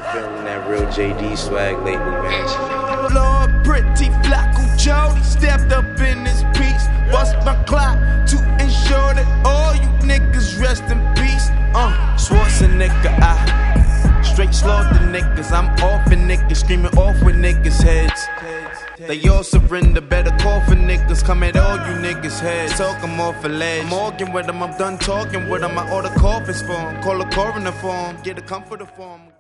Feeling that real JD swag lately, man. Lord, pretty Flacco Jody stepped up in this piece. Bust my clock to ensure that all you niggas rest in peace. Schwarzenegger, I straight slaughter niggas. I'm off and niggas screaming off with niggas' heads. They all surrender, better call for niggas. Come at all you niggas' heads. Talk them off a ledge. I'm arguing with them, I'm done talking with them. I order coffins for them. Call a coroner for them. Get a comforter for them.